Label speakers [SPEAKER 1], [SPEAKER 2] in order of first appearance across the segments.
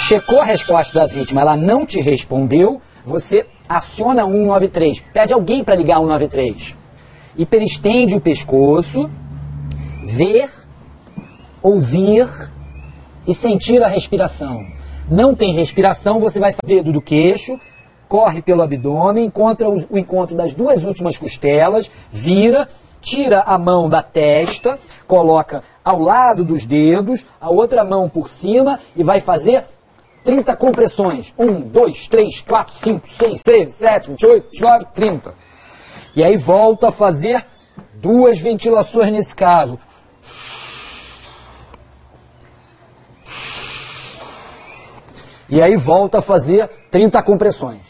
[SPEAKER 1] checou a resposta da vítima, ela não te respondeu, você aciona 193, pede alguém para ligar 193. Hiperestende o pescoço, ver, ouvir e sentir a respiração. Não tem respiração, você vai fazer o dedo do queixo, corre pelo abdômen, encontra o encontro das duas últimas costelas, vira, tira a mão da testa, coloca ao lado dos dedos, a outra mão por cima e vai fazer 30 compressões. 1, 2, 3, 4, 5, 6, 7, 7, 28, 29, 30. E aí volta a fazer 2 ventilações nesse caso. E aí volta a fazer 30 compressões.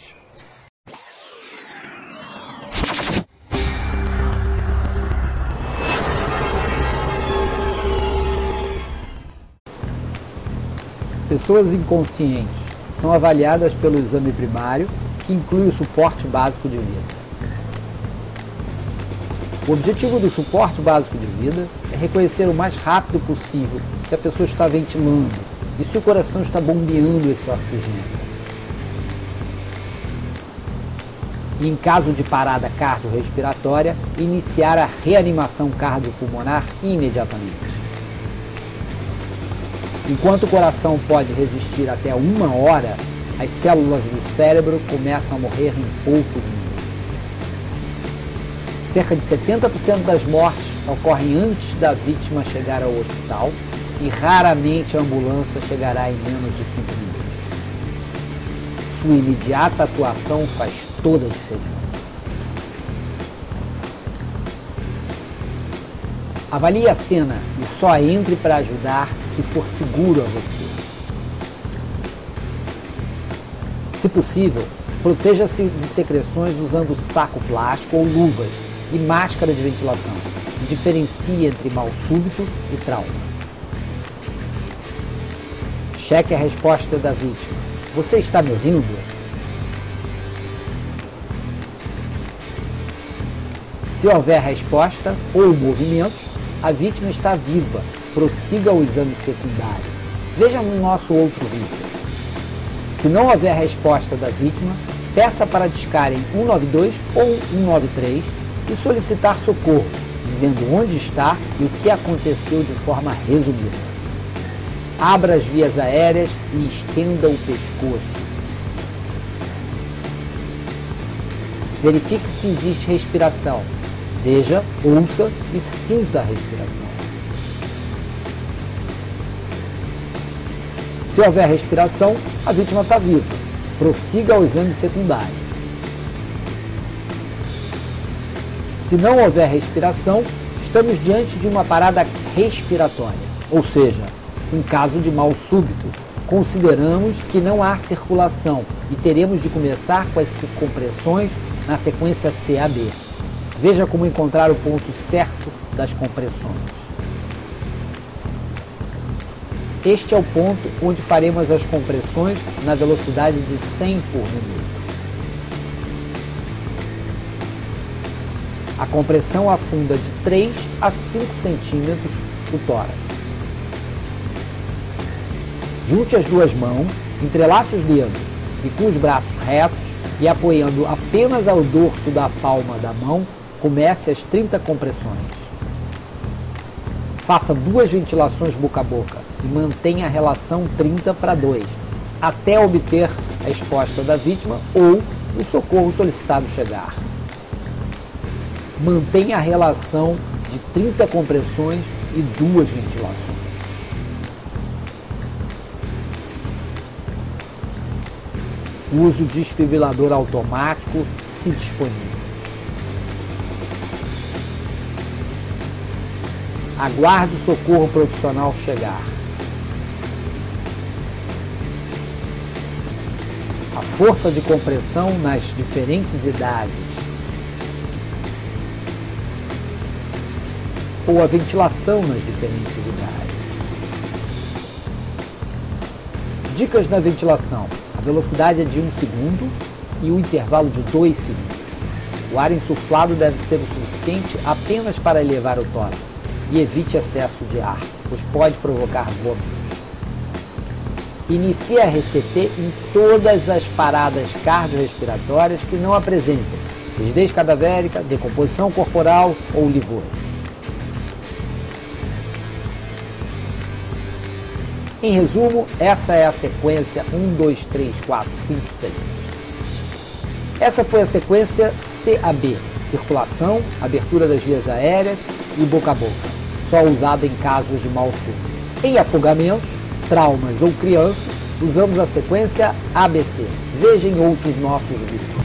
[SPEAKER 1] Pessoas inconscientes são avaliadas pelo exame primário, que inclui o suporte básico de vida. O objetivo do suporte básico de vida é reconhecer o mais rápido possível se a pessoa está ventilando e se o coração está bombeando esse oxigênio. E em caso de parada cardiorrespiratória, iniciar a reanimação cardiopulmonar imediatamente. Enquanto o coração pode resistir até 1 hora, as células do cérebro começam a morrer em poucos minutos. Cerca de 70% das mortes ocorrem antes da vítima chegar ao hospital e raramente a ambulância chegará em menos de 5 minutos. Sua imediata atuação faz toda a diferença. Avalie a cena e só entre para ajudar se for seguro a você. Se possível, proteja-se de secreções usando saco plástico ou luvas e máscara de ventilação. Diferencie entre mal súbito e trauma. Cheque a resposta da vítima. Você está me ouvindo? Se houver resposta ou movimentos, a vítima está viva. Prossiga o exame secundário. Veja no nosso outro vídeo. Se não houver resposta da vítima, peça para discarem 192 ou 193 e solicitar socorro, dizendo onde está e o que aconteceu de forma resumida. Abra as vias aéreas e estenda o pescoço. Verifique se existe respiração. Veja, ouça e sinta a respiração. Se houver respiração, a vítima está viva. Prossiga ao exame secundário. Se não houver respiração, estamos diante de uma parada respiratória, ou seja, um caso de mal súbito. Consideramos que não há circulação e teremos de começar com as compressões na sequência CAB. Veja como encontrar o ponto certo das compressões. Este é o ponto onde faremos as compressões na velocidade de 100 por minuto. A compressão afunda de 3 a 5 centímetros o tórax. Junte as duas mãos, entrelace os dedos e com os braços retos e apoiando apenas ao dorso da palma da mão, comece as 30 compressões. Faça 2 ventilações boca a boca e mantenha a relação 30:2, até obter a resposta da vítima ou o socorro solicitado chegar. Mantenha a relação de 30 compressões e 2 ventilações. Use o desfibrilador automático se disponível. Aguarde o socorro profissional chegar. A força de compressão nas diferentes idades. Ou a ventilação nas diferentes idades. Dicas na ventilação. A velocidade é de 1 segundo e o intervalo de 2 segundos. O ar insuflado deve ser o suficiente apenas para elevar o tórax. E evite excesso de ar, pois pode provocar vômitos. Inicie a RCT em todas as paradas cardiorrespiratórias que não apresentem rigidez cadavérica, decomposição corporal ou livores. Em resumo, essa é a sequência 1, 2, 3, 4, 5, 6. Essa foi a sequência CAB, circulação, abertura das vias aéreas e boca a boca, só usada em casos de mal súbito. Em afogamentos, traumas ou crianças, usamos a sequência ABC. Veja em outros nossos vídeos.